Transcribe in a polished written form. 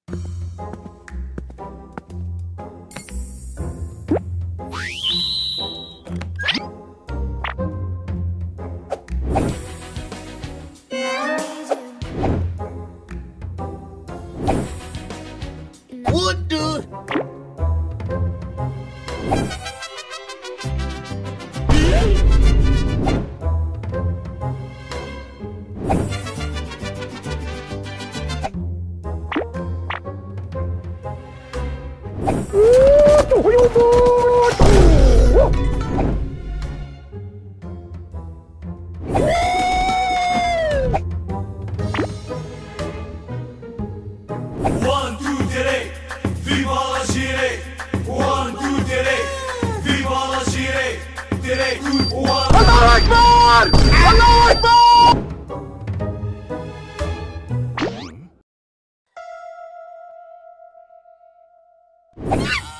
Waduh. One, two, direct. Viva la Gire. One, two, direct. Viva la Gire. Direct. One. Allahu Akbar! Allahu Akbar!